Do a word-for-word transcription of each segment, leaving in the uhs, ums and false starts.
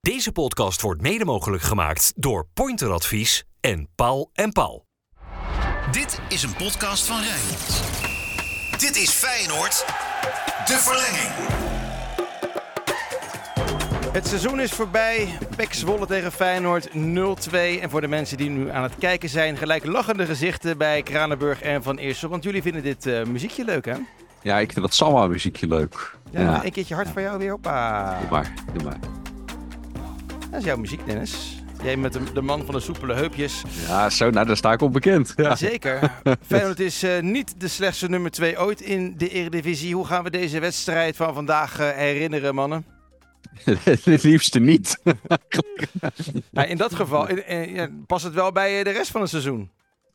Deze podcast wordt mede mogelijk gemaakt door Pointer Advies en Paul en Paul. Dit is een podcast van Rijnmond. Dit is Feyenoord, de verlenging. Het seizoen is voorbij. P E C Zwolle tegen Feyenoord nul twee. En voor de mensen die nu aan het kijken zijn, gelijk lachende gezichten bij Kranenburg en Van Eersel. Want jullie vinden dit uh, muziekje leuk, hè? Ja, ik vind dat Salma muziekje leuk. Ja, ja. Een keertje hard voor jou weer. Hoppa. Doe maar, doe maar. Dat is jouw muziek, Dennis. Jij met de, de man van de soepele heupjes. Ja, zo, nou, daar sta ik op bekend. Ja. Zeker. Feyenoord is uh, niet de slechtste nummer twee ooit in de Eredivisie. Hoe gaan we deze wedstrijd van vandaag uh, herinneren, mannen? Het liefste niet. Nou, in dat geval in, in, ja, past het wel bij de rest van het seizoen.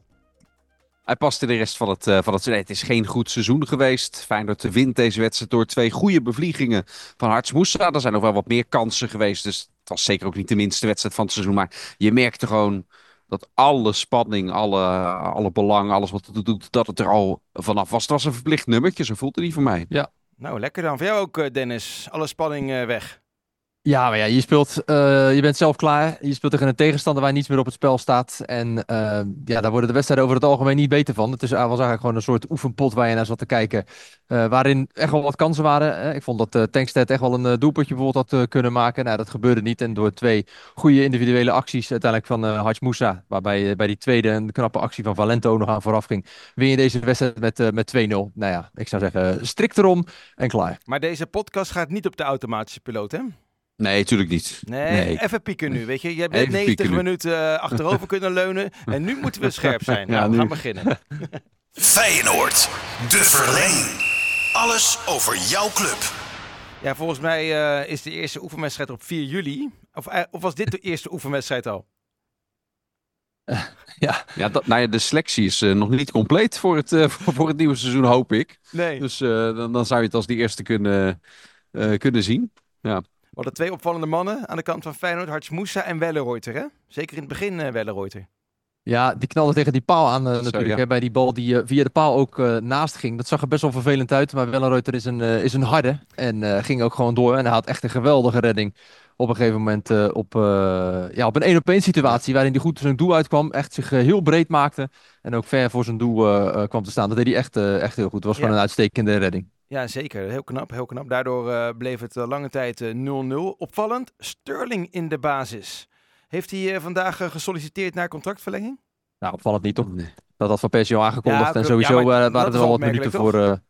Hij past in de rest van het, uh, van het... Nee, het is geen goed seizoen geweest. Feyenoord wint deze wedstrijd door twee goede bevliegingen van Harts Moussa. Er zijn nog wel wat meer kansen geweest. Dus het was zeker ook niet de minste wedstrijd van het seizoen. Maar je merkte gewoon dat alle spanning, alle, alle belang, alles wat het doet, dat het er al vanaf was. Het was een verplicht nummertje, zo voelde die voor mij. Ja. Nou, lekker dan. Voor jou ook, Dennis. Alle spanning uh, weg. Ja, maar ja, je speelt, uh, je bent zelf klaar. Je speelt tegen een tegenstander waar niets meer op het spel staat. En uh, ja, daar worden de wedstrijden over het algemeen niet beter van. Het is, uh, was eigenlijk gewoon een soort oefenpot waar je naar zat te kijken. Uh, waarin echt wel wat kansen waren. Hè. Ik vond dat uh, Tankstedt echt wel een uh, doelpuntje bijvoorbeeld had uh, kunnen maken. Nou, dat gebeurde niet. En door twee goede individuele acties uiteindelijk van uh, Harts Moussa, waarbij uh, bij die tweede een knappe actie van Valento nog aan vooraf ging, win je deze wedstrijd met, uh, met twee nul. Nou ja, ik zou zeggen, uh, strikt erom en klaar. Maar deze podcast gaat niet op de automatische piloot, hè? Nee, natuurlijk niet. Nee, nee, even pieken nu, weet je. Je hebt net negentig minuten uh, achterover kunnen leunen. En nu moeten we scherp zijn. Nou, ja, we gaan beginnen. Feyenoord, de verlenging. Alles over jouw club. Ja, volgens mij uh, is de eerste oefenwedstrijd op vier juli. Of, uh, of was dit de eerste oefenwedstrijd al? Uh, ja, ja, dat, nou ja, de selectie is uh, nog niet compleet voor het, uh, voor, voor het nieuwe seizoen, hoop ik. Nee. Dus uh, dan, dan zou je het als die eerste kunnen, uh, kunnen zien. Ja. We hadden twee opvallende mannen aan de kant van Feyenoord. Harts Moussa en Welleroyter, hè? Zeker in het begin uh, Welleroyter. Ja, die knalde tegen die paal aan uh, natuurlijk. Ja. Hè, bij die bal die uh, via de paal ook uh, naast ging. Dat zag er best wel vervelend uit. Maar Welleroyter is een, uh, is een harde. En uh, ging ook gewoon door. En hij had echt een geweldige redding. Op een gegeven moment uh, op, uh, ja, op een één-op-één situatie. Waarin hij goed zijn doel uitkwam. Echt zich uh, heel breed maakte. En ook ver voor zijn doel uh, uh, kwam te staan. Dat deed hij echt, uh, echt heel goed. Het was ja. gewoon een uitstekende redding. Ja, zeker. Heel knap, heel knap. Daardoor uh, bleef het uh, lange tijd uh, nul nul. Opvallend, Sterling in de basis. Heeft hij uh, vandaag uh, gesolliciteerd naar contractverlenging? Nou, opvallend niet, toch? Nee. Dat had Van Persie al aangekondigd. Ja, en sowieso ja, maar, uh, waren er wel wat minuten toch? voor... Uh...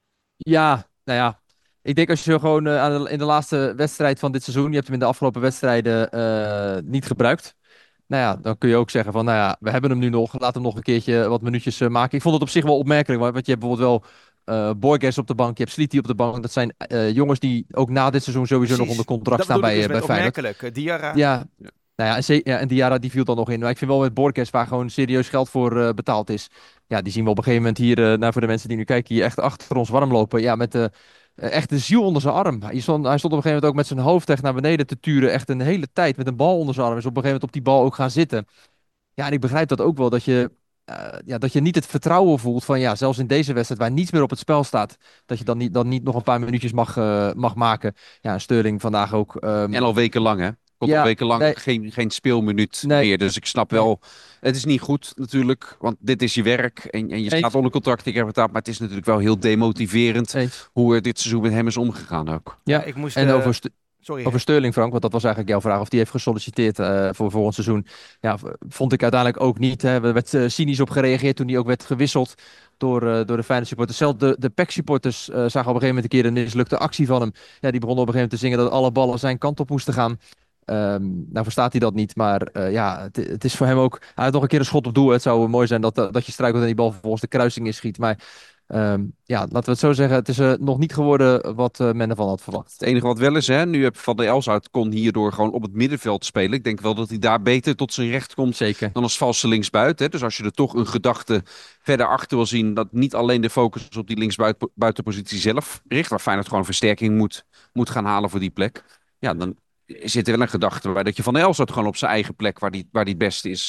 Ja, nou ja. Ik denk als je gewoon uh, aan de, in de laatste wedstrijd van dit seizoen... Je hebt hem in de afgelopen wedstrijden uh, niet gebruikt. Nou ja, dan kun je ook zeggen van... Nou ja, we hebben hem nu nog. Laat hem nog een keertje wat minuutjes uh, maken. Ik vond het op zich wel opmerkelijk. Want je hebt bijvoorbeeld wel... Uh, Borges op de bank, je hebt Sliti op de bank. Dat zijn uh, jongens die ook na dit seizoen sowieso Precies. nog onder contract dat staan bij, dus uh, bij Feyenoord. Opmerkelijk, Diarra. Ja, nou ja, en, C- ja, en Diarra die viel dan nog in. Maar ik vind wel met Borges, waar gewoon serieus geld voor uh, betaald is. Ja, die zien we op een gegeven moment hier, uh, nou voor de mensen die nu kijken, hier echt achter ons warm lopen. Ja, met uh, uh, echt de ziel onder zijn arm. Hij stond, hij stond op een gegeven moment ook met zijn hoofd echt naar beneden te turen. Echt een hele tijd met een bal onder zijn arm. Is op een gegeven moment op die bal ook gaan zitten. Ja, en ik begrijp dat ook wel, dat je... Uh, ja, dat je niet het vertrouwen voelt van ja, zelfs in deze wedstrijd waar niets meer op het spel staat, dat je dan niet, dan niet nog een paar minuutjes mag, uh, mag maken. Ja, Sterling vandaag ook. Um... En al weken lang, hè? Komt ja, al weken lang nee. geen, geen speelminuut nee. meer. Dus ik snap wel, nee. het is niet goed natuurlijk, want dit is je werk en, en je Eet. staat onder contract, ik heb het aan, maar het is natuurlijk wel heel demotiverend Eet. hoe er dit seizoen met hem is omgegaan ook. Ja, ik moest... En uh... over... St- Sorry, Over Sterling, Frank, want dat was eigenlijk jouw vraag. Of die heeft gesolliciteerd uh, voor volgend seizoen. Ja, vond ik uiteindelijk ook niet. Hè. Er werd uh, cynisch op gereageerd toen hij ook werd gewisseld door, uh, door de Feyenoord supporters. Zelfs de, de P E C-supporters uh, zagen op een gegeven moment een keer een mislukte actie van hem. Ja, die begonnen op een gegeven moment te zingen dat alle ballen zijn kant op moesten gaan. Um, nou verstaat hij dat niet, maar uh, ja, het, het is voor hem ook... Hij had nog een keer een schot op doel. Het zou mooi zijn dat, dat je struikelt en die bal vervolgens de kruising inschiet. Maar um, ja, laten we het zo zeggen. Het is uh, nog niet geworden wat uh, men ervan had verwacht. Het enige wat wel is, hè, nu heb Van der Elst kon hierdoor gewoon op het middenveld spelen. Ik denk wel dat hij daar beter tot zijn recht komt Zeker. dan als valse linksbuiten. Hè. Dus als je er toch een gedachte verder achter wil zien, dat niet alleen de focus op die linksbuitenpositie zelf richt, waar Feyenoord gewoon versterking moet, moet gaan halen voor die plek. Ja, dan zit er wel een gedachte bij dat je Van der Elst gewoon op zijn eigen plek, waar die, waar die het beste is,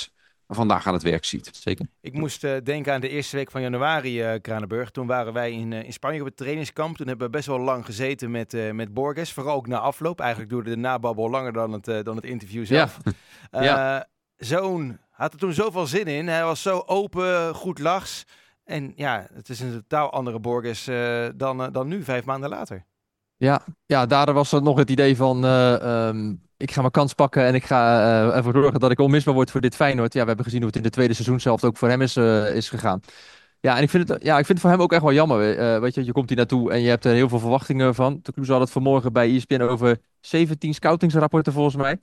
vandaag aan het werk ziet. Zeker. Ik moest uh, denken aan de eerste week van januari, uh, Kranenburg. Toen waren wij in, uh, in Spanje op het trainingskamp. Toen hebben we best wel lang gezeten met, uh, met Borges. Vooral ook na afloop. Eigenlijk duurde de nababbel langer dan het, uh, dan het interview zelf. Ja. Uh, ja. Zoon had er toen zoveel zin in. Hij was zo open, goed lachs. En ja, het is een totaal andere Borges uh, dan, uh, dan nu, vijf maanden later. Ja, ja, daar was er nog het idee van... Uh, um, ik ga mijn kans pakken en ik ga uh, ervoor zorgen dat ik onmisbaar word voor dit Feyenoord. Ja, we hebben gezien hoe het in de tweede seizoen zelf ook voor hem is, uh, is gegaan. Ja, en ik vind, het, ja, ik vind het voor hem ook echt wel jammer. Uh, weet je, je komt hier naartoe en je hebt er heel veel verwachtingen van. De Kloes had het vanmorgen bij E S P N over zeventien scoutingsrapporten volgens mij.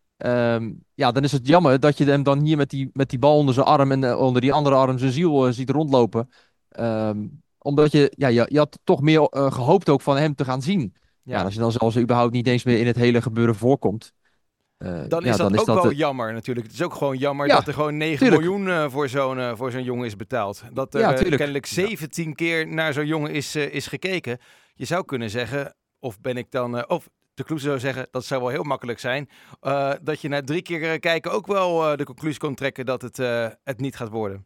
Um, ja, dan is het jammer dat je hem dan hier met die, met die bal onder zijn arm en uh, onder die andere arm zijn ziel uh, ziet rondlopen. Um, omdat je, ja, je, je had toch meer uh, gehoopt ook van hem te gaan zien. Ja, ja als je dan zelfs überhaupt niet eens meer in het hele gebeuren voorkomt. Uh, dan is ja, dat dan ook is dat, wel uh, jammer natuurlijk. Het is ook gewoon jammer ja, dat er gewoon negen tuurlijk. miljoen uh, voor zo'n uh, voor zo'n jongen is betaald. Dat er ja, uh, kennelijk zeventien ja. keer naar zo'n jongen is, uh, is gekeken. Je zou kunnen zeggen, of ben ik dan... Uh, of de Kloes zou zeggen, dat zou wel heel makkelijk zijn. Uh, dat je na drie keer uh, kijken ook wel uh, de conclusie kon trekken dat het, uh, het niet gaat worden.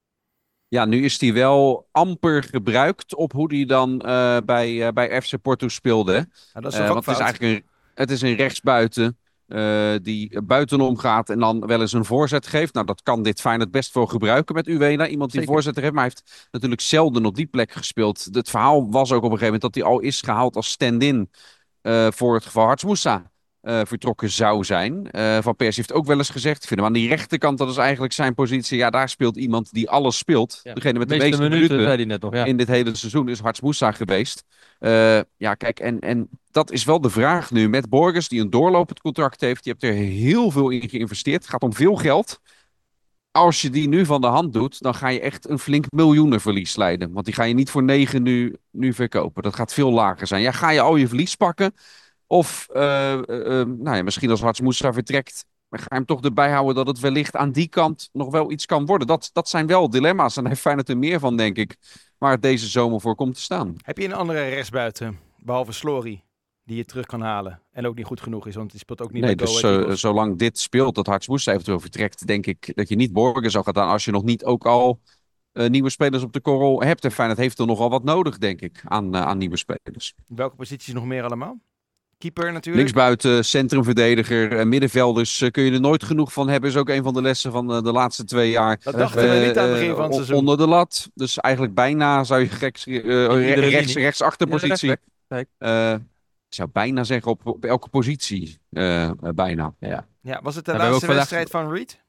Ja, nu is hij wel amper gebruikt op hoe hij dan uh, bij, uh, bij F C Porto speelde. Ja, dat is uh, ook want fout. het is eigenlijk een, het is een rechtsbuiten uh, die buitenom gaat en dan wel eens een voorzet geeft. Nou, dat kan dit Feyenoord best wel gebruiken met Uwena. Iemand die Zeker. voorzetter heeft, maar hij heeft natuurlijk zelden op die plek gespeeld. Het verhaal was ook op een gegeven moment dat hij al is gehaald als stand-in uh, voor het geval Harts Moussa Uh, vertrokken zou zijn. Uh, Van Persie heeft ook wel eens gezegd, ik vind hem aan die rechterkant, dat is eigenlijk zijn positie. Ja, daar speelt iemand die alles speelt. Ja. Degene met de, de meeste minuten, minuten zei hij net nog, ja. in dit hele seizoen is Harts Moussa geweest. Uh, ja, kijk, en, en dat is wel de vraag nu met Borges, die een doorlopend contract heeft. Je hebt er heel veel in geïnvesteerd. Het gaat om veel geld. Als je die nu van de hand doet, dan ga je echt een flink miljoenenverlies leiden. Want die ga je niet voor negen nu, nu verkopen. Dat gaat veel lager zijn. Ja, ga je al je verlies pakken? Of uh, uh, uh, nou ja, misschien als Harts Moussa vertrekt, ga je hem toch erbij houden dat het wellicht aan die kant nog wel iets kan worden. Dat, dat zijn wel dilemma's en daar heeft Feyenoord er meer van, denk ik, waar het deze zomer voor komt te staan. Heb je een andere rechtsbuiten, behalve Slory, die je terug kan halen en ook niet goed genoeg is, want die speelt ook niet nee, bij dus Go uh, zolang dit speelt, dat Harts Moussa eventueel vertrekt, denk ik dat je niet Borgen zou gaan doen als je nog niet ook al uh, nieuwe spelers op de korrel hebt. En Feyenoord heeft er nogal wat nodig, denk ik, aan, uh, aan nieuwe spelers. Welke posities nog meer allemaal? Keeper natuurlijk. Linksbuiten, centrumverdediger, uh, middenvelders uh, kun je er nooit genoeg van hebben. Is ook een van de lessen van uh, de laatste twee jaar. Dat dachten uh, we niet aan het begin van het seizoen. Onder de lat. Dus eigenlijk bijna zou je rechts, uh, rechts, rechts achterpositie. Uh, ik zou bijna zeggen op, op elke positie. Uh, uh, bijna. Ja. Ja, was het de ja, laatste wedstrijd vandaag... van Reed?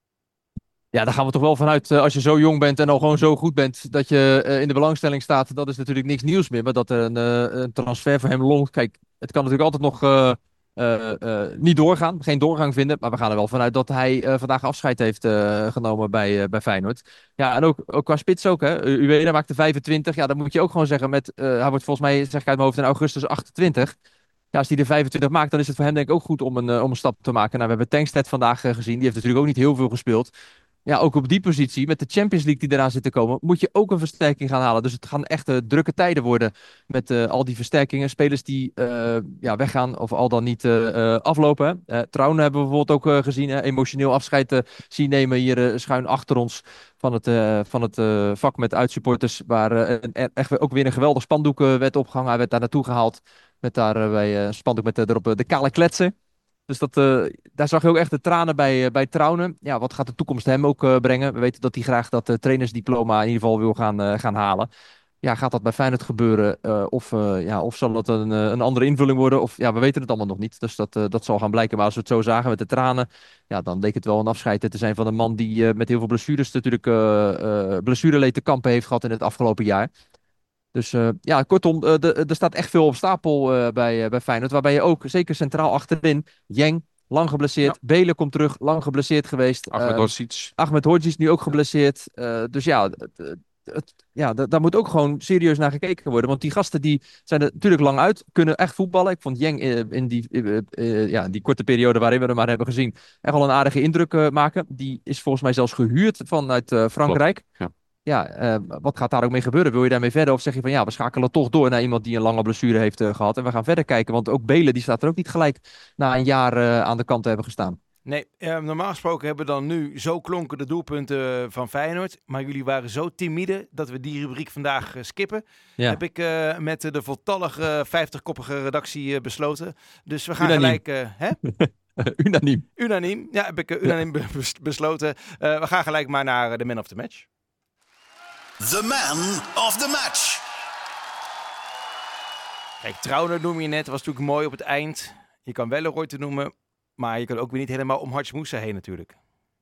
Ja, daar gaan we toch wel vanuit, uh, als je zo jong bent en al gewoon zo goed bent, dat je uh, in de belangstelling staat. Dat is natuurlijk niks nieuws meer, maar dat er een, uh, een transfer voor hem longt. Kijk, het kan natuurlijk altijd nog uh, uh, uh, niet doorgaan, geen doorgang vinden. Maar we gaan er wel vanuit dat hij uh, vandaag afscheid heeft uh, genomen bij, uh, bij Feyenoord. Ja, en ook, ook qua spits ook, hè. Uweda maakte vijfentwintig. Ja, dan moet je ook gewoon zeggen, met, uh, hij wordt volgens mij, zeg ik uit mijn hoofd, in augustus achtentwintig. Ja, als hij er vijfentwintig maakt, dan is het voor hem denk ik ook goed om een, uh, om een stap te maken. Nou, we hebben Tankstedt vandaag uh, gezien. Die heeft natuurlijk ook niet heel veel gespeeld. Ja, ook op die positie, met de Champions League die eraan zit te komen, moet je ook een versterking gaan halen. Dus het gaan echt uh, drukke tijden worden met uh, al die versterkingen. Spelers die uh, ja, weggaan of al dan niet uh, uh, aflopen. Uh, Trouwen hebben we bijvoorbeeld ook uh, gezien. Uh, emotioneel afscheid uh, zien nemen hier uh, schuin achter ons van het, uh, van het uh, vak met uitsupporters. Waar uh, echt ook weer een geweldig spandoek uh, werd opgehangen. Hij werd daar naartoe gehaald met daar uh, bij uh, spandoek met uh, erop uh, de kale kletsen. Dus dat, uh, daar zag je ook echt de tranen bij, uh, bij Trouwen. Ja, wat gaat de toekomst hem ook uh, brengen? We weten dat hij graag dat uh, trainersdiploma in ieder geval wil gaan, uh, gaan halen. Ja, gaat dat bij Feyenoord gebeuren? Uh, of, uh, ja, of zal het een, uh, een andere invulling worden? Of ja, we weten het allemaal nog niet. Dus dat, uh, dat zal gaan blijken. Maar als we het zo zagen met de tranen, ja, dan leek het wel een afscheid te zijn van een man die uh, met heel veel blessures natuurlijk uh, uh, blessureleed te kampen heeft gehad in het afgelopen jaar. Dus uh, ja, kortom, uh, de, er staat echt veel op stapel uh, bij, uh, bij Feyenoord. Waarbij je ook, zeker centraal achterin, Jeng, lang geblesseerd. Ja. Belen komt terug, lang geblesseerd geweest. Ahmed Hodzic. Uh, Ahmed Hodzic nu ook geblesseerd. Uh, dus ja, het, het, ja d- daar moet ook gewoon serieus naar gekeken worden. Want die gasten die zijn er natuurlijk lang uit, kunnen echt voetballen. Ik vond Jeng uh, in die, uh, uh, ja, die korte periode waarin we hem maar hebben gezien, echt wel een aardige indruk uh, maken. Die is volgens mij zelfs gehuurd vanuit uh, Frankrijk. Klopt, ja. Ja, uh, wat gaat daar ook mee gebeuren? Wil je daarmee verder? Of zeg je van ja, we schakelen toch door naar iemand die een lange blessure heeft uh, gehad. En we gaan verder kijken. Want ook Belen, die staat er ook niet gelijk na een jaar uh, aan de kant te hebben gestaan. Nee, uh, normaal gesproken hebben we dan nu zo klonken de doelpunten van Feyenoord. Maar jullie waren zo timide dat we die rubriek vandaag uh, skippen. Ja. Heb ik uh, met uh, de voltallige vijftigkoppige redactie uh, besloten. Dus we gaan Unaniem. gelijk... Uh, hè? Unaniem. Unaniem, ja, heb ik uh, unaniem ja. Bes- besloten. Uh, we gaan gelijk maar naar uh, de man of the match. The man of the match. Kijk, Trauner noem je net, was natuurlijk mooi op het eind. Je kan Welleroy te noemen, maar je kan ook weer niet helemaal om Hartje Moussa heen natuurlijk.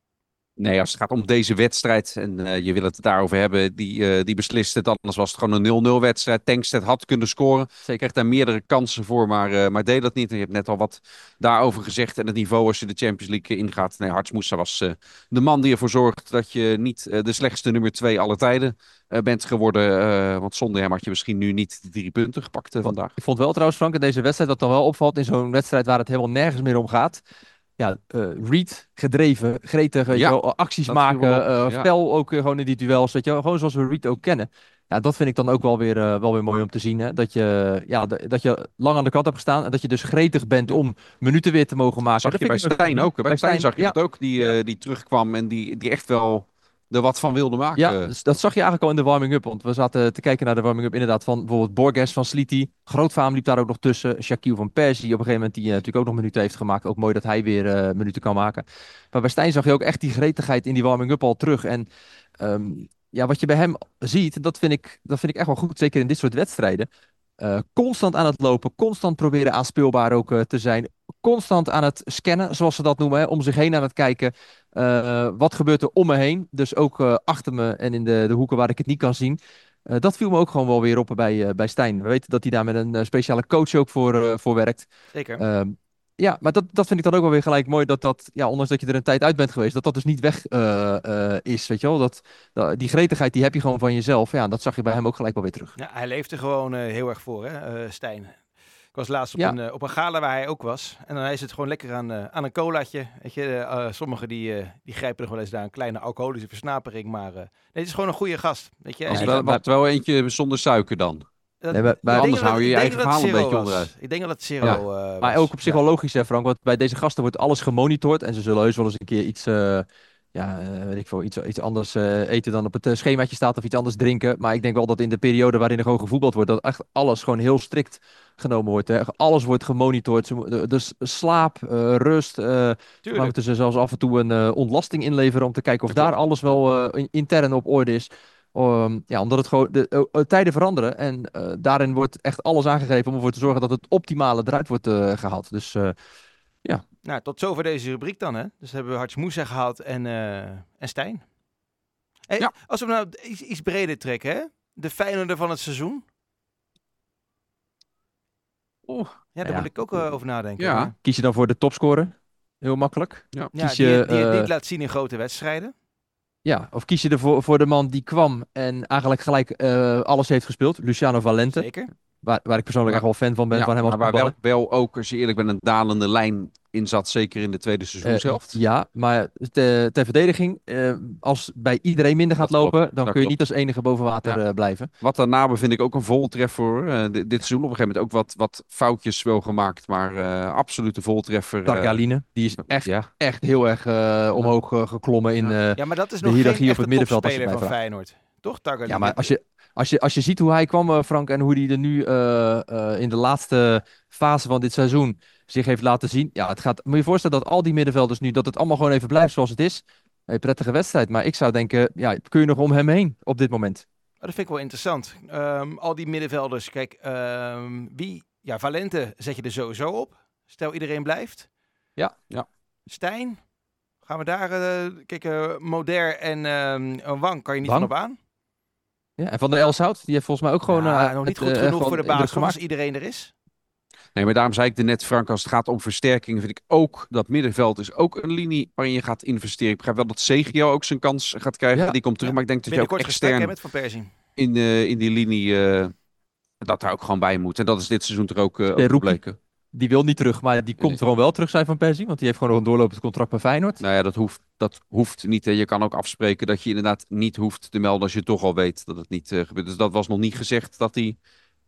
Nee, als het gaat om deze wedstrijd en uh, je wil het daarover hebben, die, uh, die beslist het. Anders was het gewoon een nul nul wedstrijd. Tankstedt had kunnen scoren. Zeker kreeg daar meerdere kansen voor, maar, uh, maar deed dat niet. En je hebt net al wat daarover gezegd. En het niveau als je de Champions League ingaat. Nee, Hartje Moussa was uh, de man die ervoor zorgt dat je niet uh, de slechtste nummer twee aller tijden uh, bent geworden. Uh, want zonder hem had je misschien nu niet de drie punten gepakt uh, vandaag. Ik vond wel trouwens, Frank, in deze wedstrijd, wat dan wel opvalt in zo'n wedstrijd waar het helemaal nergens meer om gaat. Ja, uh, Reed, gedreven, gretig, weet ja, je wel, acties maken, uh, ja. fel ook uh, gewoon in die duels, weet je wel, gewoon zoals we Reed ook kennen. Ja, dat vind ik dan ook wel weer, uh, wel weer mooi om te zien, hè? Dat je, ja, d- dat je lang aan de kant hebt gestaan en dat je dus gretig bent om minuten weer te mogen maken. Zag dat je bij Stijn ook, bij, bij Stijn zag je ja. het ook, die, uh, die terugkwam en die, die echt wel er wat van wilde maken. Ja, dus dat zag je eigenlijk al in de warming-up. Want we zaten te kijken naar de warming-up inderdaad van bijvoorbeeld Borges van Sliti. Grootvaam liep daar ook nog tussen. Shaquille van Persie die op een gegeven moment die uh, natuurlijk ook nog minuten heeft gemaakt. Ook mooi dat hij weer uh, minuten kan maken. Maar bij Stijn zag je ook echt die gretigheid in die warming-up al terug. En um, ja, wat je bij hem ziet, dat vind ik, dat vind ik echt wel goed. Zeker in dit soort wedstrijden. Uh, constant aan het lopen, constant proberen aanspeelbaar ook uh, te zijn. Constant aan het scannen, zoals ze dat noemen. Hè? Om zich heen aan het kijken. Uh, wat gebeurt er om me heen? Dus ook uh, achter me en in de, de hoeken waar ik het niet kan zien. Uh, dat viel me ook gewoon wel weer op bij, uh, bij Stijn. We weten dat hij daar met een uh, speciale coach ook voor, uh, voor werkt. Zeker. Uh, ja, maar dat, dat vind ik dan ook wel weer gelijk mooi. Dat dat, ja, ondanks dat je er een tijd uit bent geweest, dat dat dus niet weg uh, uh, is. Weet je wel? Dat, dat, die gretigheid die heb je gewoon van jezelf. Ja, dat zag je bij hem ook gelijk wel weer terug. Ja, hij leeft er gewoon uh, heel erg voor, hè, uh, Stijn. Ik was laatst op, ja. een, uh, op een gala waar hij ook was. En dan is het gewoon lekker aan, uh, aan een colaatje. Weet je, uh, sommigen die, uh, die grijpen nog wel eens daar een kleine alcoholische versnapering. Maar uh, nee, het is gewoon een goede gast. Weet je? Als ja, wel, wat wel eentje zonder suiker dan. Dat, nee, maar, maar anders hou je je eigen verhaal een beetje was. onderuit. Ik denk dat het zero ja. uh, was. Maar ook op zich wel logisch, hè, Frank. Want bij deze gasten wordt alles gemonitord. En ze zullen heus wel eens een keer iets, uh, ja, uh, weet ik veel, iets, iets anders uh, eten dan op het uh, schemaatje staat. Of iets anders drinken. Maar ik denk wel dat in de periode waarin er gewoon gevoetbald wordt, dat echt alles gewoon heel strikt genomen wordt. Hè. Alles wordt gemonitord. Dus slaap, uh, rust. Uh, moeten ze zelfs af en toe een uh, ontlasting inleveren om te kijken of daar alles wel uh, intern op orde is. Um, ja, omdat het gewoon de uh, tijden veranderen en uh, daarin wordt echt alles aangegeven om ervoor te zorgen dat het optimale eruit wordt uh, gehaald. Dus uh, ja. Nou, tot zover deze rubriek dan, hè? Dus hebben we Hartje Moussa gehad en, uh, en Stijn. Hey, ja. Als we nou iets, iets breder trekken, hè? De Feyenoorder van het seizoen. Oh, ja, daar ja. moet ik ook uh, over nadenken. Ja. Hè? Kies je dan voor de topscorer? Heel makkelijk. Ja, ja Kies je, die, die, die uh, het laat zien in grote wedstrijden. Ja, of kies je ervoor voor de man die kwam en eigenlijk gelijk uh, alles heeft gespeeld? Luciano Valente. Zeker. Waar, waar ik persoonlijk ja. echt wel fan van ben. Ja, van hem als maar waar wel, wel ook, als je eerlijk bent, een dalende lijn in zat. Zeker in de tweede seizoenshelft. Uh, ja, maar te, ter verdediging, uh, als bij iedereen minder gaat dat lopen, klopt, dan kun je klopt. niet als enige boven water ja. uh, blijven. Wat daarna vind ik ook een voltreffer. Uh, dit, dit seizoen op een gegeven moment ook wat, wat foutjes wel gemaakt. Maar uh, absolute voltreffer. Targaline, uh, die is echt, ja. echt heel erg uh, omhoog uh, geklommen in uh, ja, maar dat is de nog hiërarchie geen op het middenveld. Als je van Feyenoord. Toch, Targaline? Ja, maar als je... Als je, als je ziet hoe hij kwam, Frank, en hoe hij er nu uh, uh, in de laatste fase van dit seizoen zich heeft laten zien. Ja, het gaat, moet je je voorstellen dat al die middenvelders nu, dat het allemaal gewoon even blijft zoals het is. Een prettige wedstrijd, maar ik zou denken, ja, kun je nog om hem heen op dit moment? Oh, dat vind ik wel interessant. Um, al die middenvelders, kijk, um, wie, ja, Valente zet je er sowieso op. Stel iedereen blijft. Ja, ja. Stijn, gaan we daar, uh, kijk, uh, Moder en um, Wang kan je niet Wang? van op aan. Ja, en Van der Elshout, die heeft volgens mij ook gewoon... Ja, uh, nog niet het, goed uh, genoeg voor de basis als iedereen er is. Nee, maar daarom zei ik er net, Frank, als het gaat om versterking, vind ik ook dat middenveld is ook een linie waarin je gaat investeren. Ik begrijp wel dat Segio ook zijn kans gaat krijgen. Ja. Die komt terug, ja. Maar ik denk dat je ook extern met Van Persie. In, uh, in die linie uh, dat daar ook gewoon bij moet. En dat is dit seizoen er ook, uh, ook gebleken. Die wil niet terug, maar die komt nee. gewoon wel terug zijn Van Persie. Want die heeft gewoon nog een doorlopend contract bij Feyenoord. Nou ja, dat hoeft, dat hoeft niet. Hè. Je kan ook afspreken dat je inderdaad niet hoeft te melden als je toch al weet dat het niet uh, gebeurt. Dus dat was nog niet gezegd dat hij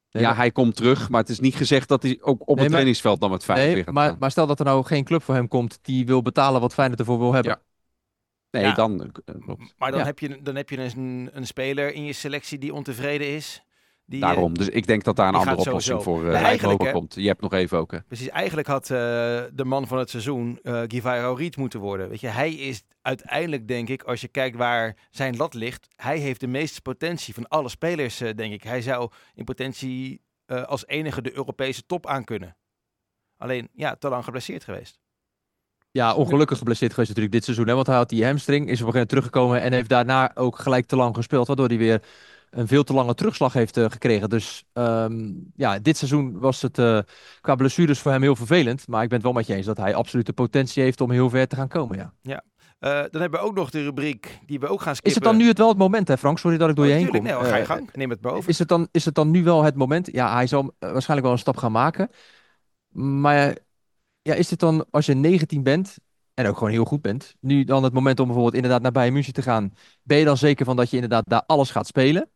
Nee, ja, maar... hij komt terug, maar het is niet gezegd dat hij ook op nee, het maar... trainingsveld dan met Feyenoord nee, weer gaat maar, gaan. maar stel dat er nou geen club voor hem komt die wil betalen wat Feyenoord ervoor wil hebben. Ja. Nee, ja. dan uh, klopt. Maar dan ja. heb je, dan heb je een, een speler in je selectie die ontevreden is. Die, Daarom, dus ik denk dat daar een andere oplossing voor uh, eigenlijk, komt. Je hebt nog even ook. Hè. Precies, eigenlijk had uh, de man van het seizoen uh, Guivairo Reed moeten worden. Weet je, hij is uiteindelijk, denk ik, als je kijkt waar zijn lat ligt, hij heeft de meeste potentie van alle spelers, uh, denk ik. Hij zou in potentie uh, als enige de Europese top aan kunnen. Alleen, ja, te lang geblesseerd geweest. Ja, ongelukkig geblesseerd geweest natuurlijk dit seizoen. Hè? Want hij had die hamstring, is op een gegeven moment teruggekomen en heeft daarna ook gelijk te lang gespeeld. Waardoor hij weer een veel te lange terugslag heeft uh, gekregen. Dus um, ja, dit seizoen was het uh, qua blessures voor hem heel vervelend. Maar ik ben het wel met je eens dat hij absoluut de potentie heeft om heel ver te gaan komen. Ja, ja. Uh, dan hebben we ook nog de rubriek die we ook gaan skippen. Is het dan nu het wel het moment, hè Frank? Sorry dat ik door oh, je heen kom. Nee, ga je gang. Neem het boven. Is het, dan, is het dan nu wel het moment? Ja, hij zal uh, waarschijnlijk wel een stap gaan maken. Maar ja, is dit dan als je negentien bent en ook gewoon heel goed bent, nu dan het moment om bijvoorbeeld inderdaad naar Bayern München te gaan? Ben je dan zeker van dat je inderdaad daar alles gaat spelen?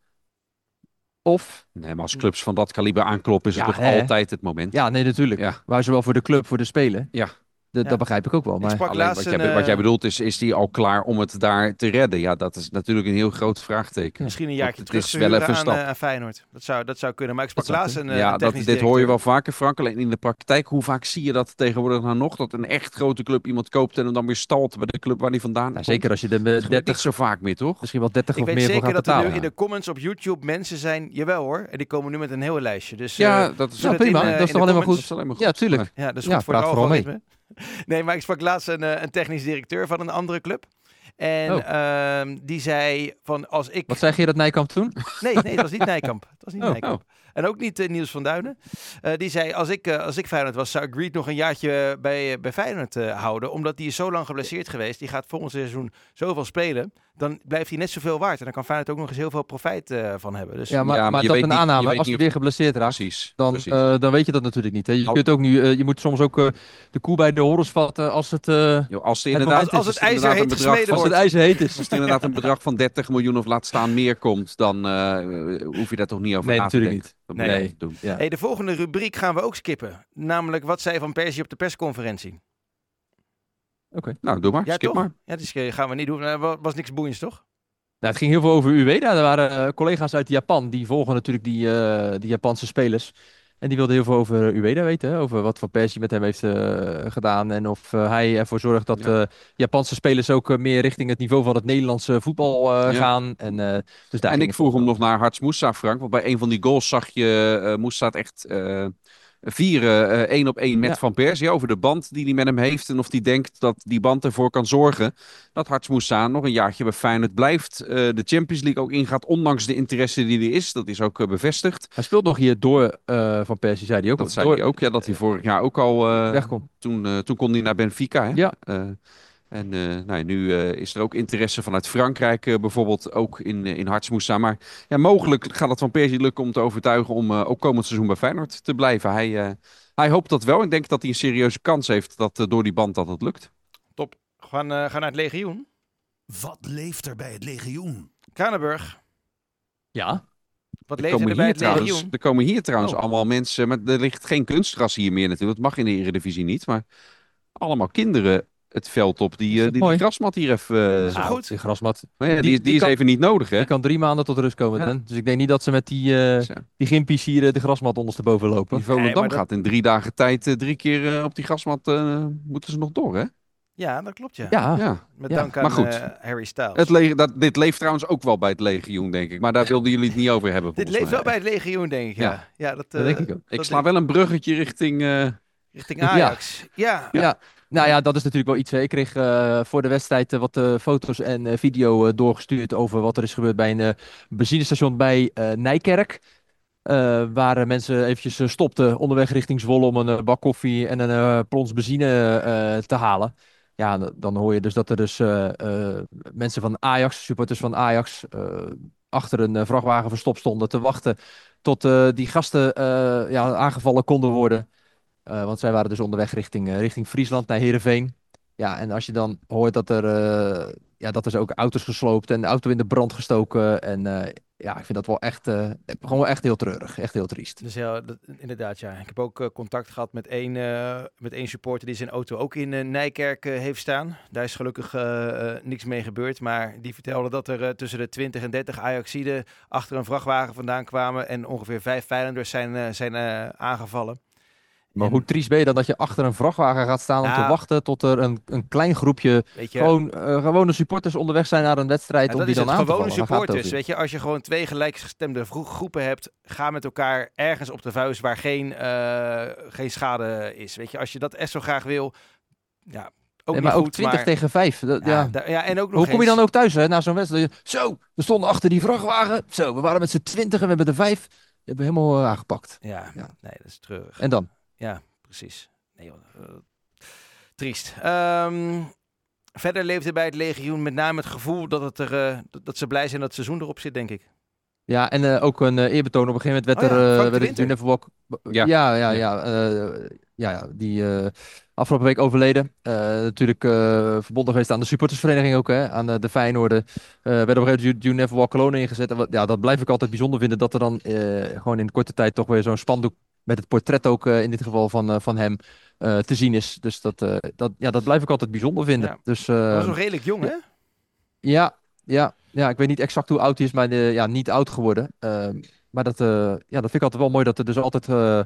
Of... Nee, maar als clubs van dat kaliber aankloppen is het ja, toch hè? altijd het moment. Ja, nee, natuurlijk. Ja. Maar zowel voor de club, voor de speler. Ja. De, ja. Dat begrijp ik ook wel. Maar... Alleen, wat, jij, uh... wat jij bedoelt is, is die al klaar om het daar te redden? Ja, dat is natuurlijk een heel groot vraagteken. Misschien een jaartje terug te huren aan, uh, aan Feyenoord. Dat zou, dat zou kunnen. Maar ik sprak laatst een, ja, een dat, dit hoor je wel vaker, Frank. Alleen in de praktijk, hoe vaak zie je dat tegenwoordig nou nog? Dat een echt grote club iemand koopt en hem dan weer stalt bij de club waar hij vandaan komt. Ja, zeker als je de dertig... Dat niet zo vaak meer, toch? Misschien wel dertig ik of meer voor gaat betalen. Ik weet zeker dat er nu in de comments op YouTube mensen zijn, jawel hoor. En die komen nu met een heel lijstje. Dus, ja, uh, dat is ja, prima. In, uh, dat is toch alleen maar goed. goed. Ja, tuurlijk. Ja, dat is goed voor het algoritme. Nee, maar ik sprak laatst een, een technisch directeur van een andere club. En oh. uh, die zei van als ik... Wat zei Gerard Nijkamp toen? Nee, nee, dat was niet Nijkamp. Dat was niet oh. Nijkamp. Oh. En ook niet uh, Niels van Duinen. Uh, die zei, als ik, uh, als ik Feyenoord was, zou ik Reed nog een jaartje bij, uh, bij Feyenoord uh, houden. Omdat die is zo lang geblesseerd geweest. Die gaat volgend seizoen zoveel spelen. Dan blijft hij net zoveel waard. En dan kan Feyenoord ook nog eens heel veel profijt uh, van hebben. Dus... Ja, maar, ja, maar, maar dat is een aanname. Als hij niet... weer geblesseerd raakt, precies, dan, precies. Uh, dan weet je dat natuurlijk niet. Hè. Je, kunt ook nu, uh, je moet soms ook uh, de koe bij de horens vatten als het... Uh, jo, als, het inderdaad, als, als het, het ijzer heet gesmeden Als het ijzer heet is. Als er inderdaad een bedrag van dertig miljoen of laat staan meer komt, dan uh, hoef je daar toch niet over nee, na te denken. Niet. Dat nee, nee. Doen. Ja. Hey, de volgende rubriek gaan we ook skippen. Namelijk, wat zei Van Persie op de persconferentie? Oké, okay. nou doe maar. Ja, skip toch? maar. Ja, dat is, gaan we niet doen. Er was niks boeiends, toch? Nou, het ging heel veel over Ueda. Er waren uh, collega's uit Japan, die volgen natuurlijk die, uh, die Japanse spelers. En die wilden heel veel over Ueda weten. Hè? Over wat Van Persie met hem heeft uh, gedaan. En of uh, hij ervoor zorgt dat ja. uh, Japanse spelers ook uh, meer richting het niveau van het Nederlandse voetbal uh, ja. gaan. En, uh, dus daar en ik vroeg hem nog naar Harts Moussa, Frank. Want bij een van die goals zag je uh, Moussa echt... Uh, vieren uh, één op één met ja. Van Persie over de band die hij met hem heeft. En of hij denkt dat die band ervoor kan zorgen dat Harts Moussa nog een jaartje bij Feyenoord blijft. Uh, de Champions League ook ingaat, ondanks de interesse die er is. Dat is ook uh, bevestigd. Hij speelt nog hier door uh, Van Persie, zei hij ook. Dat zei door... hij ook, ja, dat hij vorig jaar ook al... Uh, Wegkom. Toen, uh, toen kon hij naar Benfica, hè? Ja. Uh, En uh, nou, nu uh, is er ook interesse vanuit Frankrijk uh, bijvoorbeeld ook in, uh, in Harts Moussa. Maar ja, mogelijk gaat het Van Persie lukken om te overtuigen om uh, ook komend seizoen bij Feyenoord te blijven. Hij, uh, hij hoopt dat wel. Ik denk dat hij een serieuze kans heeft dat uh, door die band dat het lukt. Top. We gaan, uh, gaan naar het legioen. Wat leeft er bij het legioen? Kranenburg. Ja. Wat leeft er bij het trouwens, legioen? Er komen hier trouwens oh. allemaal mensen. Maar er ligt geen kunstgras hier meer natuurlijk. Dat mag in de Eredivisie niet. Maar allemaal kinderen het veld op. Die, uh, die, die grasmat hier even... Uh, dat is nou, goed. Die grasmat. Maar ja, die, die, die, die is kan, even niet nodig, hè? Die kan drie maanden tot rust komen. Ja. Dus ik denk niet dat ze met die, uh, die gimpies hier uh, de grasmat ondersteboven lopen. Die Volendam nee, dat... gaat in drie dagen tijd uh, drie keer uh, op die grasmat uh, moeten ze nog door, hè? Ja, dat klopt, ja. Ja. ja. Met ja. dank aan maar goed, uh, Harry Styles. Het le- dat, dit leeft trouwens ook wel bij het legioen, denk ik. Maar daar wilden jullie het niet over hebben. Dit leeft mij. wel bij het legioen, denk ik, ja. ja. ja dat, uh, dat denk ik ook. Ik sla wel een bruggetje richting... Uh... Richting Ajax. Ja. Ja. ja. Nou ja, dat is natuurlijk wel iets. Hè. Ik kreeg uh, voor de wedstrijd uh, wat uh, foto's en uh, video uh, doorgestuurd over wat er is gebeurd bij een uh, benzinestation bij uh, Nijkerk. Uh, waar uh, mensen eventjes uh, stopten onderweg richting Zwolle om een uh, bak koffie en een uh, plons benzine uh, te halen. Ja, dan hoor je dus dat er dus uh, uh, mensen van Ajax, supporters van Ajax, uh, achter een uh, vrachtwagen verstopt stonden te wachten tot uh, die gasten uh, ja, aangevallen konden worden. Uh, want zij waren dus onderweg richting, uh, richting Friesland naar Heerenveen. Ja, en als je dan hoort dat er, uh, ja, dat er ook auto's gesloopt en de auto in de brand gestoken. En uh, ja, ik vind dat wel echt, uh, gewoon wel echt heel treurig. Echt heel triest. Dus ja, dat, inderdaad, ja. Ik heb ook uh, contact gehad met één, uh, met één supporter die zijn auto ook in uh, Nijkerk uh, heeft staan. Daar is gelukkig uh, uh, niks mee gebeurd. Maar die vertelde dat er uh, tussen de twintig en dertig Ajaxiden achter een vrachtwagen vandaan kwamen. En ongeveer vijf Feyenoorders zijn, uh, zijn uh, aangevallen. Maar en... hoe triest ben je dan dat je achter een vrachtwagen gaat staan om nou, te wachten tot er een, een klein groepje je, gewoon uh, gewone supporters onderweg zijn naar een wedstrijd ja, om die dan aan te vallen. Gewone supporters, weet je, als je gewoon twee gelijkgestemde groepen hebt, ga met elkaar ergens op de vuist waar geen, uh, geen schade is. Weet je, als je dat echt zo graag wil, ja, ook nee, maar niet ook goed, twintig maar... tegen vijf. Dat, ja, ja. Da- ja, en ook nog Hoe kom je eens... dan ook thuis hè, na zo'n wedstrijd? Zo, we stonden achter die vrachtwagen. Zo, we waren met z'n twintig en we hebben er vijf. We hebben helemaal uh, aangepakt. Ja, ja, nee, dat is treurig. En dan? Ja, precies. Nee, joh, uh, triest. Um, verder leefde bij het legioen met name het gevoel dat, het er, uh, dat ze blij zijn dat het seizoen erop zit, denk ik. Ja, en uh, ook een uh, eerbetoon. Op een gegeven moment werd oh, ja, er... Uh, werd het Never Walk... Ja, ja, ja. ja, uh, ja, ja die uh, afgelopen week overleden. Uh, natuurlijk uh, verbonden geweest aan de supportersvereniging ook, hè, aan uh, de Feyenoorden. Uh, werd op een gegeven moment You Never Walk Alone ingezet. En wat, ja, dat blijf ik altijd bijzonder vinden, dat er dan uh, gewoon in korte tijd toch weer zo'n spandoek met het portret ook uh, in dit geval van, uh, van hem uh, te zien is. Dus dat, uh, dat, ja, dat blijf ik altijd bijzonder vinden. Ja. Dus, uh, dat was nog redelijk jong, hè? Ja, ja, ja, ik weet niet exact hoe oud hij is, maar uh, ja, niet oud geworden. Uh, maar dat, uh, ja, dat vind ik altijd wel mooi, dat er dus altijd uh,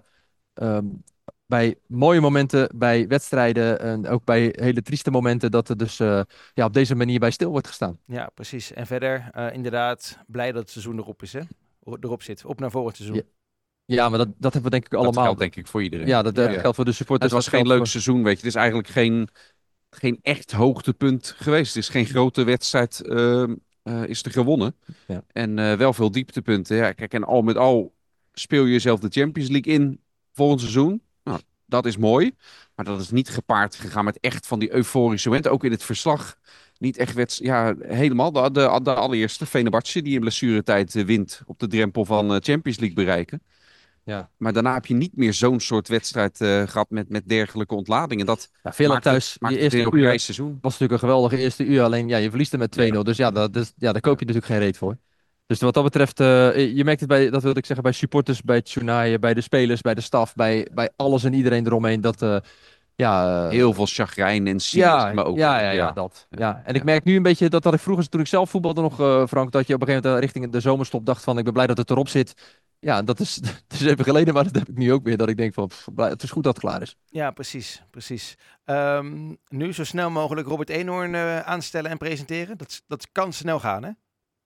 um, bij mooie momenten, bij wedstrijden en ook bij hele trieste momenten, dat er dus uh, ja, op deze manier bij stil wordt gestaan. Ja, precies. En verder, uh, inderdaad, blij dat het seizoen erop is, hè? Erop zit, op naar volgend seizoen. Ja. Ja, maar dat, dat hebben we denk ik allemaal. Dat geldt denk ik voor iedereen. Ja, dat ja. geldt voor de supporters. Het was geen leuk voor... seizoen, weet je. Het is eigenlijk geen, geen echt hoogtepunt geweest. Het is geen grote wedstrijd uh, uh, is er gewonnen. Ja. En uh, wel veel dieptepunten. Ja, kijk, en al met al speel je jezelf de Champions League in volgend seizoen. Nou, dat is mooi. Maar dat is niet gepaard gegaan met echt van die euforische momenten. Ook in het verslag. Niet echt wedst- ja, helemaal. De, de, de allereerste, Fenerbahce, die in blessuretijd uh, wint op de drempel van uh, Champions League bereiken. Ja. Maar daarna heb je niet meer zo'n soort wedstrijd uh, gehad met, met dergelijke ontladingen. Dat ja, veel thuis. Het, je eerste uur seizoen. Was natuurlijk een geweldige eerste uur. Alleen ja, je verliest er met twee nul. Ja. Dus ja, dat, dus, ja, daar koop je natuurlijk geen reet voor. Dus wat dat betreft, uh, je merkt het bij, dat wilde ik zeggen, bij supporters, bij Tsunai, bij de spelers, bij de staf, bij, bij alles en iedereen eromheen. Dat uh, ja, uh, heel veel chagrijn en cynisme ja, ook. Ja, ja, ja, ja, dat. Ja. En ik merk nu een beetje dat, dat ik vroeger, toen ik zelf voetbalde nog, uh, Frank, dat je op een gegeven moment richting de zomerstop dacht van, ik ben blij dat het erop zit. Ja, dat is, dat is even geleden, maar dat heb ik nu ook weer. Dat ik denk van, pff, het is goed dat het klaar is. Ja, precies. precies. Um, nu zo snel mogelijk Robert Eenhoorn uh, aanstellen en presenteren. Dat, dat kan snel gaan, hè?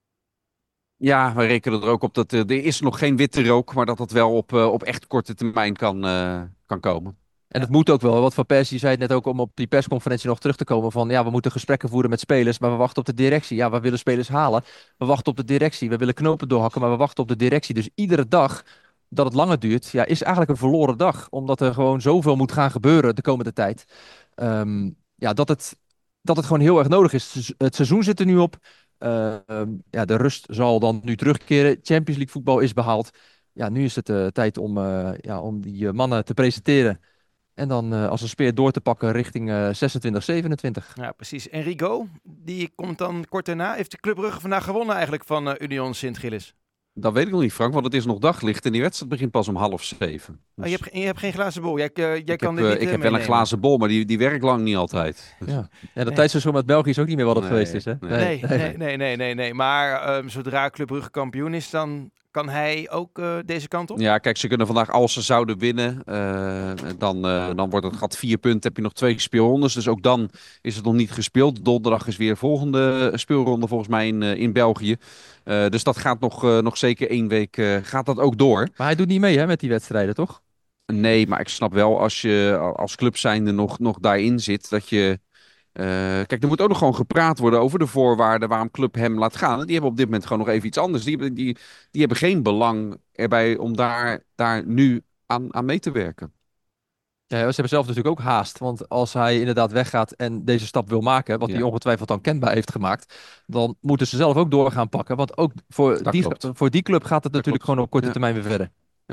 Ja, we rekenen er ook op dat uh, er is nog geen witte rook, maar dat dat wel op, uh, op echt korte termijn kan, uh, kan komen. En het moet ook wel. Wat Van Persie zei het net ook om op die persconferentie nog terug te komen van ja, we moeten gesprekken voeren met spelers, maar we wachten op de directie. Ja, we willen spelers halen. We wachten op de directie. We willen knopen doorhakken, maar we wachten op de directie. Dus iedere dag dat het langer duurt, ja, is eigenlijk een verloren dag. Omdat er gewoon zoveel moet gaan gebeuren de komende tijd. Um, ja, dat het, dat het gewoon heel erg nodig is. Het seizoen zit er nu op. Uh, um, ja, de rust zal dan nu terugkeren. Champions League voetbal is behaald. Ja, nu is het uh, tijd om, uh, ja, om die uh, mannen te presenteren. En dan uh, als een speer door te pakken richting uh, zesentwintig, zevenentwintig. Ja, precies. En Rigo, die komt dan kort daarna. Heeft de Club Brugge vandaag gewonnen eigenlijk van uh, Union Sint-Gilles? Dat weet ik nog niet, Frank, want het is nog daglicht en die wedstrijd begint pas om half zeven. Dus... Oh, je, hebt, je hebt geen glazen bol. Jij, uh, jij ik kan heb, dit niet Ik uh, heb wel een glazen bol, maar die, die werkt lang niet altijd. Dus... Ja, ja dat nee. tijdsverschil met België is ook niet meer wat het nee, geweest is, hè? Nee, nee, nee, nee, nee, nee, nee, nee. Maar um, zodra Club Brugge kampioen is, dan kan hij ook uh, deze kant op? Ja, kijk, ze kunnen vandaag, als ze zouden winnen, uh, dan, uh, dan wordt het gat vier punten. Heb je nog twee speelrondes, dus ook dan is het nog niet gespeeld. Donderdag is weer de volgende speelronde volgens mij in, uh, in België. Uh, dus dat gaat nog, uh, nog zeker één week, uh, gaat dat ook door. Maar hij doet niet mee hè, met die wedstrijden, toch? Nee, maar ik snap wel als je als club zijnde nog, nog daarin zit, dat je... Uh, kijk, er moet ook nog gewoon gepraat worden over de voorwaarden waarom club hem laat gaan. Die hebben op dit moment gewoon nog even iets anders. Die, die, die hebben geen belang erbij om daar, daar nu aan, aan mee te werken. Ja, ze hebben zelf natuurlijk ook haast. Want als hij inderdaad weggaat en deze stap wil maken, wat ja. hij ongetwijfeld dan kenbaar heeft gemaakt, dan moeten ze zelf ook door gaan pakken. Want ook voor, die, voor die club gaat het dat natuurlijk klopt. gewoon op korte ja. termijn weer verder. Ja.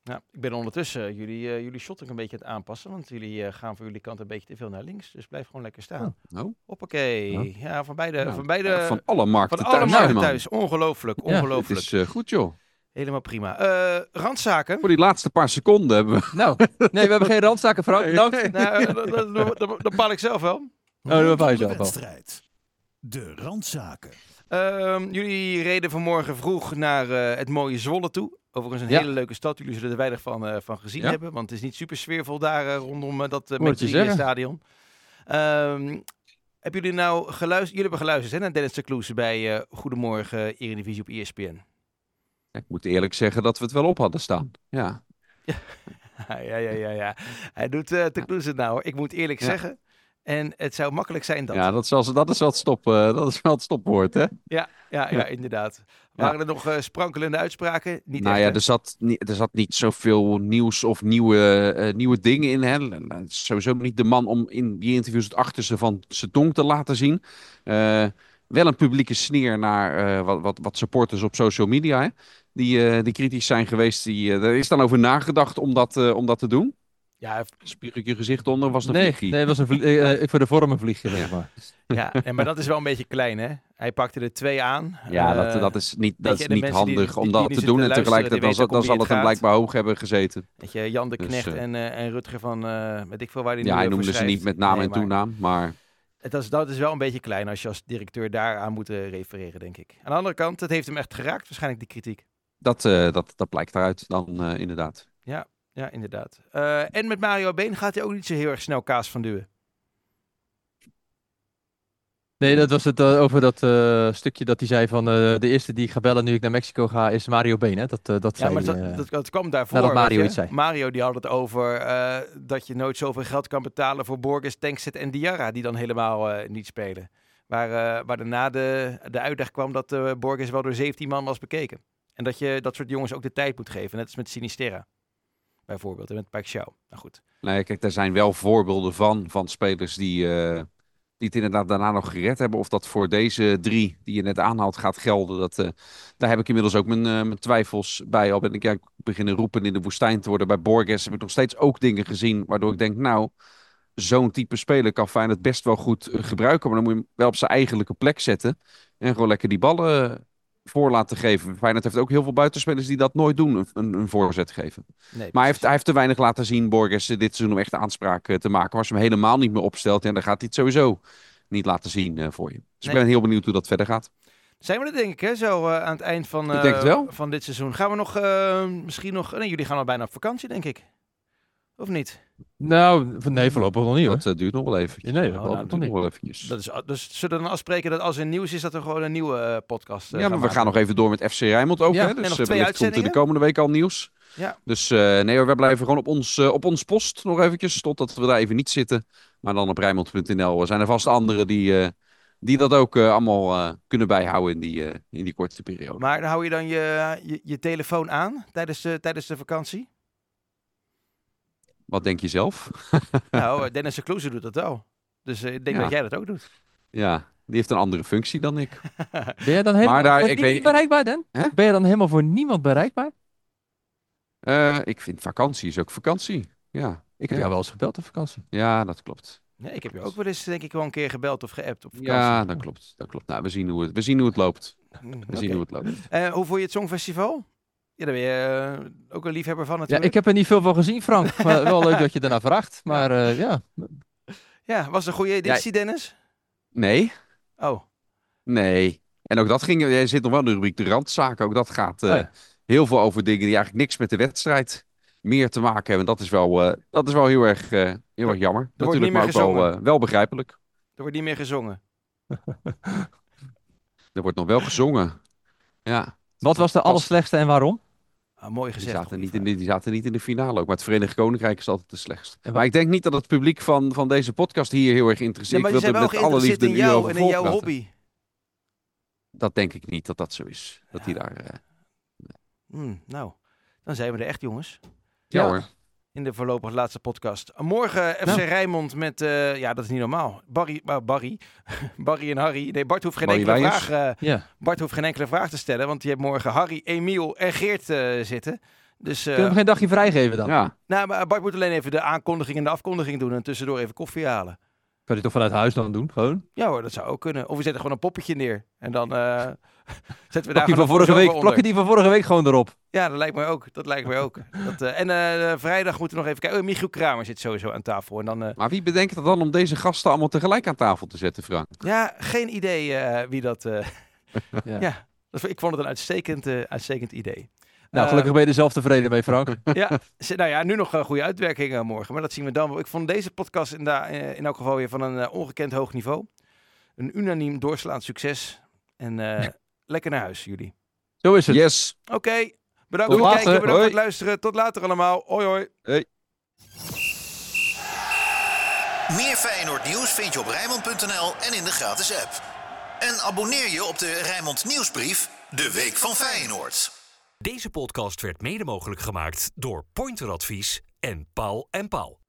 Ja, ik ben ondertussen jullie, uh, jullie shot ook een beetje aan het aanpassen. Want jullie uh, gaan voor jullie kant een beetje te veel naar links. Dus blijf gewoon lekker staan. Oh. Oh. Hoppakee. Oh. Ja, van beide, nou, van beide... Van alle markten van alle thuis. markten thuis. Ongelooflijk, ongelooflijk. Ja, het is uh, goed, joh. Helemaal prima. Uh, randzaken. Voor die laatste paar seconden hebben we... Nou, nee, we hebben geen randzaken, Frank. Nee. Nou, nou, dat, dat, dat, dat bepaal ik zelf wel. Oh, dat bepaal je zelf wel. Wedstrijd. De randzaken. Uh, jullie reden vanmorgen vroeg naar uh, het mooie Zwolle toe. Overigens een ja. hele leuke stad. Jullie zullen er weinig van, uh, van gezien ja. hebben. Want het is niet super sfeervol daar uh, rondom uh, dat uh, Metro-stadion. Uh, hebben jullie nou geluisterd? Jullie hebben geluisterd hè, naar Dennis de Kloes bij uh, Goedemorgen uh, Eredivisie op E S P N. Ik moet eerlijk zeggen dat we het wel op hadden staan. Ja, ja, ja, ja. ja, ja. Hij doet uh, de Kloes het nou hoor. Ik moet eerlijk ja. zeggen. En het zou makkelijk zijn dat. Ja, dat is wel, dat is wel, het, stop, uh, dat is wel het stopwoord, hè? Ja, ja, ja, ja. inderdaad. Waren ja. er nog uh, sprankelende uitspraken? Niet nou echt, ja, er zat, niet, er zat niet zoveel nieuws of nieuwe, uh, nieuwe dingen in. Hè? Het is sowieso niet de man om in die interviews het achterste van zijn tong te laten zien. Uh, wel een publieke sneer naar uh, wat, wat, wat supporters op social media, hè? Die, uh, die kritisch zijn geweest. Die, uh, er is dan over nagedacht om dat, uh, om dat te doen. Ja, spier ik je gezicht onder, was het een nee, vliegje? Nee, het was een vlie- uh, voor de vorm een vliegje, zeg maar. Ja, nee, maar dat is wel een beetje klein, hè? Hij pakte er twee aan. Ja, uh, dat, dat is niet, dat is niet handig die, die, om dat die te doen. En tegelijkertijd dan, dan zal het hem blijkbaar hoog hebben gezeten. Weet je, Jan de Knecht dus, uh, en, uh, en Rutger van, uh, weet ik veel waar die ja, nu hij noemde ze niet met naam nee, en toenaam, maar... Het is, dat is wel een beetje klein als je als directeur daar aan moet uh, refereren, denk ik. Aan de andere kant, het heeft hem echt geraakt, waarschijnlijk die kritiek. Dat, uh, dat, dat blijkt eruit dan uh, inderdaad. Ja. Ja, inderdaad. Uh, en met Mario Been gaat hij ook niet zo heel erg snel kaas van duwen. Nee, dat was het uh, over dat uh, stukje dat hij zei van uh, de eerste die ik ga bellen nu ik naar Mexico ga is Mario Been. Hè? Dat, uh, dat ja, zei, maar dat, uh, dat, dat kwam daarvoor. Dat Mario iets zei. Mario die had het over uh, dat je nooit zoveel geld kan betalen voor Borges, Tankstedt en Diarra die dan helemaal uh, niet spelen. Waar, uh, waar daarna de, de uitleg kwam dat uh, Borges wel door zeventien man was bekeken. En dat je dat soort jongens ook de tijd moet geven. Net als met Sinisterra. Bijvoorbeeld, en met Paixão. Nou goed. Nee, kijk, er zijn wel voorbeelden van, van spelers die, uh, die het inderdaad daarna nog gered hebben. Of dat voor deze drie die je net aanhaalt gaat gelden. Dat, uh, daar heb ik inmiddels ook mijn, uh, mijn twijfels bij. Al ben ik ja, beginnen roepen in de woestijn te worden. Bij Borges heb ik nog steeds ook dingen gezien waardoor ik denk, nou, zo'n type speler kan Feyenoord best wel goed uh, gebruiken. Maar dan moet je hem wel op zijn eigenlijke plek zetten. En gewoon lekker die ballen... Uh, voor laten geven. Feyenoord heeft ook heel veel buitenspelers die dat nooit doen, een, een voorzet geven. Nee, maar hij heeft, hij heeft te weinig laten zien, Borges, dit seizoen om echt aanspraak uh, te maken. Maar als je hem helemaal niet meer opstelt, ja, dan gaat hij het sowieso niet laten zien uh, voor je. Dus nee. Ik ben heel benieuwd hoe dat verder gaat. Zijn we er denk ik, hè? Zo uh, aan het eind van, uh, van dit seizoen. Gaan we nog, uh, misschien nog... Nee, jullie gaan al bijna op vakantie, denk ik. Of niet? Nou, nee, voorlopig nog niet hoor. Dat uh, duurt nog wel eventjes. Nee, oh, nou, nog niet. wel eventjes. Dat is, dus zullen we dan afspreken dat als er nieuws is, dat er gewoon een nieuwe uh, podcast uh, Ja, maar we maken. gaan nog even door met F C Rijnmond ook. Ja, hè? Dus nog uh, twee uitzendingen. komt er de komende week al nieuws. Ja. Dus uh, nee hoor, wij blijven gewoon op ons, uh, op ons post nog eventjes. Totdat we daar even niet zitten. Maar dan op Rijnmond punt n l zijn er vast anderen die, uh, die dat ook uh, allemaal uh, kunnen bijhouden in die, uh, in die korte periode. Maar dan hou je dan je, je, je telefoon aan tijdens de, tijdens de vakantie? Wat denk je zelf? Nou, Dennis de Kloeze doet dat wel. Dus uh, ik denk ja. dat jij dat ook doet. Ja, die heeft een andere functie dan ik. Ben je dan helemaal daar, voor ik niemand weet... bereikbaar, Dan? Hè? Ben je dan helemaal voor niemand bereikbaar? Uh, ik vind vakantie is ook vakantie. Ja. Ik heb jou wel eens gebeld op vakantie. Ja, dat klopt. Nee, ik heb je ook wel eens, denk ik, wel een keer gebeld of geappt op vakantie. Ja, dat klopt. Dat klopt. Nou, we zien hoe het, we zien hoe het loopt. We okay. zien hoe het loopt. Uh, hoe vond je het Songfestival? Ja, daar ben je uh, ook een liefhebber van natuurlijk. Ja, ik heb er niet veel van gezien, Frank. Maar wel leuk dat je daarna vraagt. Maar uh, ja. Ja, was het een goede editie, ja. Dennis? Nee. Oh. Nee. En ook dat ging, jij zit nog wel in de rubriek de randzaken. Ook dat gaat uh, oh ja. heel veel over dingen die eigenlijk niks met de wedstrijd meer te maken hebben. En dat is wel, uh, dat is wel heel erg, uh, heel erg jammer. Er natuurlijk, maar ook wel, uh, wel begrijpelijk. Er wordt niet meer gezongen. Er wordt nog wel gezongen. Ja. Wat was de allerslechtste en waarom? Ah, mooi gezegd. Die zaten, niet in de, die zaten niet in de finale ook. Maar het Verenigd Koninkrijk is altijd de slechtste. Maar ik denk niet dat het publiek van, van deze podcast hier heel erg interesseert. Ja, maar ik wil met alle liefde in jou en in jouw hobby. Dat denk ik niet, dat dat zo is. Dat ja. die daar... Uh... Hmm, nou, dan zijn we er echt, jongens. Ja, ja hoor. In de voorlopig laatste podcast. Morgen F C nou. Rijnmond met... Uh, ja, dat is niet normaal. Barry, uh, Barry. Barry en Harry. Nee, Bart hoeft geen Barry enkele vraag... Uh, ja. Bart hoeft geen enkele vraag te stellen. Want je hebt morgen Harry, Emiel en Geert uh, zitten. Dus, uh, Kunnen we hem geen dagje vrijgeven dan? Ja. Nou, maar Bart moet alleen even de aankondiging en de afkondiging doen en tussendoor even koffie halen. Kan hij toch vanuit huis dan doen, gewoon? Ja hoor, dat zou ook kunnen. Of we zetten gewoon een poppetje neer en dan uh, zetten we plak daar je van vorige week, plak je die van vorige week gewoon erop. Ja, dat lijkt mij ook. Dat lijkt mij ook. Dat, uh, en uh, vrijdag moeten we nog even kijken. Oh, Michiel Kramer zit sowieso aan tafel. En dan, uh... Maar wie bedenkt het dan om deze gasten allemaal tegelijk aan tafel te zetten, Frank? Ja, geen idee uh, wie dat... Uh... ja. ja, dat, ik vond het een uitstekend, uh, uitstekend idee. Nou, gelukkig ben je er zelf tevreden mee, Frank. Ja, nou ja, nu nog een goede uitwerking uh, morgen. Maar dat zien we dan wel. Ik vond deze podcast in, da- in elk geval weer van een uh, ongekend hoog niveau. Een unaniem doorslaand succes. En uh, lekker naar huis, jullie. Zo is het. Yes. Oké, okay, bedankt Tot voor het later. kijken, bedankt Hoi. voor het luisteren. Tot later allemaal. Hoi hoi. Hey. Meer Feyenoord nieuws vind je op Rijnmond punt n l en in de gratis app. En abonneer je op de Rijnmond nieuwsbrief, de Week van Feyenoord. Deze podcast werd mede mogelijk gemaakt door Pointer Advies en Paul en Paul.